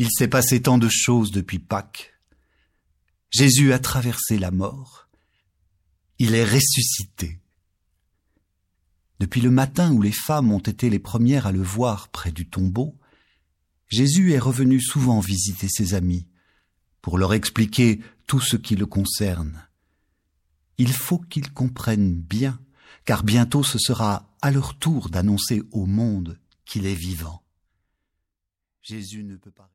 Il s'est passé tant de choses depuis Pâques. Jésus a traversé la mort. Il est ressuscité. Depuis le matin où les femmes ont été les premières à le voir près du tombeau, Jésus est revenu souvent visiter ses amis pour leur expliquer tout ce qui le concerne. Il faut qu'ils comprennent bien, car bientôt ce sera à leur tour d'annoncer au monde qu'il est vivant. Jésus ne peut pas